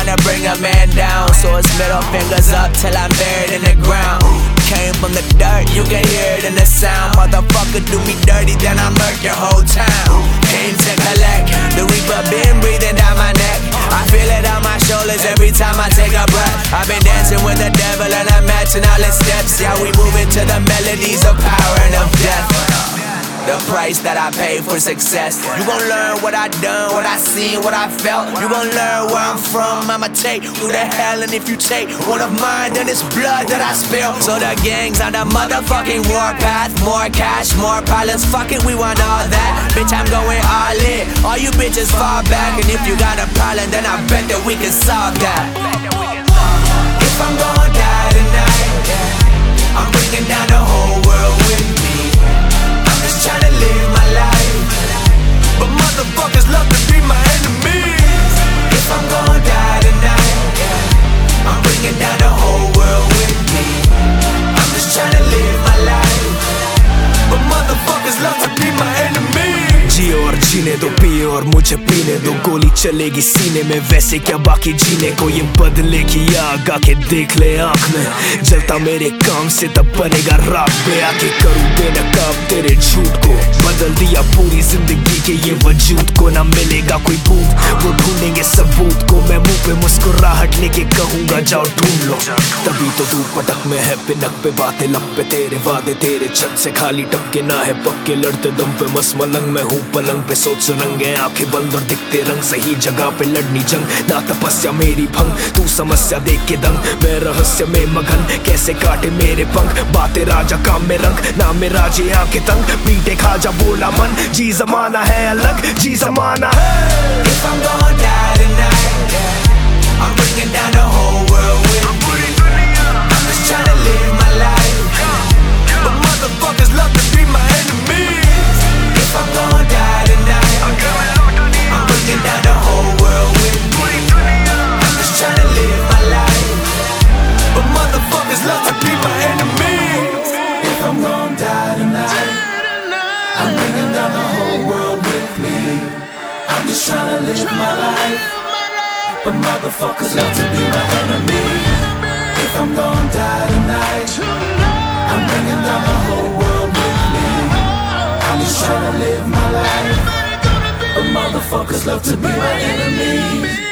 to bring a man down. So it's middle fingers up till I'm buried in the ground. Came from the dirt, you can hear it in the sound. Motherfucker do me dirty, then I murk your whole town. Came to collect, the reaper been breathing down my neck. I feel it on my shoulders every time I take a breath. I've been dancing with the devil and I'm matching all his steps. Yeah, we moving to the melodies of power and of death. The price that I paid for success. You gon' learn what I done, what I seen, what I felt. You gon' learn where I'm from, I'ma take through the hell. And if you take one of mine, then it's blood that I spill. So the gang's on the motherfucking warpath. More cash, more problems, fuck it, we want all that. Bitch, I'm going all in, all you bitches fall back. And if you got a problem, then I bet that we can solve that. If I'm gon' die tonight, I'm bringing down the whole world with me. Tryna live my life, but motherfuckers love to be my enemies. If I'm gon' die tonight, I'm bringing down the whole world with me. I'm just tryna live my life, but motherfuckers love to be my enemies. जिए और जीने दो, पिए और मुझे पीने दो. गोली चलेगी सीने में, वैसे क्या बाकी जीने को. ये बदलेगी आग, आके देख ले आँख में. जलता मेरे काम से तब बनेगा राख पे. आके करूँ बेनकाब तेरे झूठ को. बदल दिया पूरी जिंदगी के ये वजूद को. ना मिलेगा कोई भूत, वो ढूंढेंगे सबूत को. मैं मुंह पे मुस्कुराहट लेके कहूँगा जाओ ढूंढ लो. तभी तो तू पटक में है पिनक पे, बातें लब पे तेरे वादे तेरे छत से खाली टपके ना है पक्के. लड़ते दम पे मस मलंग में हूँ पलंग पे, सोच सुरंगे आंखें बंद और दिखते रंग. सही जगह पे लड़नी जंग, ना तपस्या मेरी भंग. तू समस्या देख के दंग, मैं रहस्य में मगन. कैसे काटे मेरे पंख, बातें राजा काम में रंग. ना में राजे आंखें तंग, पीटे खाजा बोला मन. जी जमाना है अलग, जी जमाना है. If I'm gon' die tonight, I'm bringing down the whole world with me. I'm just tryna live my life, but motherfuckers love to be my enemies. If I'm gon' die tonight, I'm bringing down the whole world with me. I'm just tryna live my life, but motherfuckers love to be my enemies. If I'm gon' die tonight, I'm bringing down the whole world with me. I'm just tryna live my life, but motherfuckers love to be my enemies. If I'm gon' die tonight, I'm bringing down the whole world with me. I'm just tryna live my life, but motherfuckers love to be my enemies.